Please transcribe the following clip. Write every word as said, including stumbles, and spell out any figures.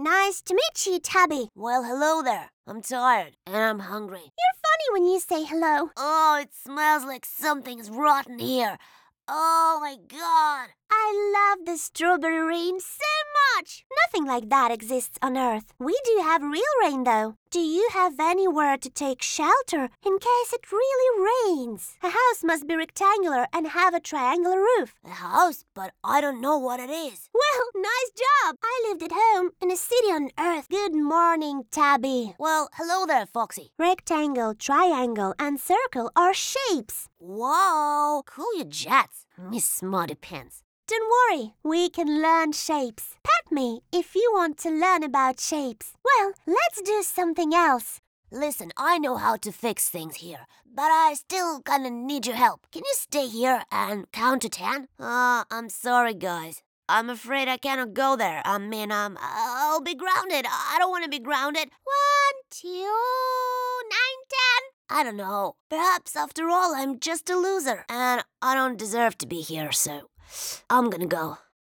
Nice to meet you, Tabby. Well, hello there. I'm tired and I'm hungry. You're funny when you say hello. Oh, it smells like something's rotten here. Oh my God. I love the strawberry rain so much. Nothing like that exists on Earth. We do have real rain, though. Do you have anywhere to take shelter in case it really rains? A house must be rectangular and have a triangular roof. A house? But I don't know what it is. Well, nice job. I lived at home in a city on Earth. Good morning, Tabby. Well, hello there, Foxy. Rectangle, triangle, and circle are shapes. Whoa, cool your jets, Miss Smarty Pants. Don't worry, we can learn shapes. Pet me if you want to learn about shapes. Well, let's do something else. Listen, I know how to fix things here, but I still kinda need your help. Can you stay here and count to ten? Uh, I'm sorry, guys. I'm afraid I cannot go there. I mean, um, I'll be grounded. I don't want to be grounded. One, two, nine, ten. I don't know. Perhaps, after all, I'm just a loser, and I don't deserve to be here, so I'm gonna go.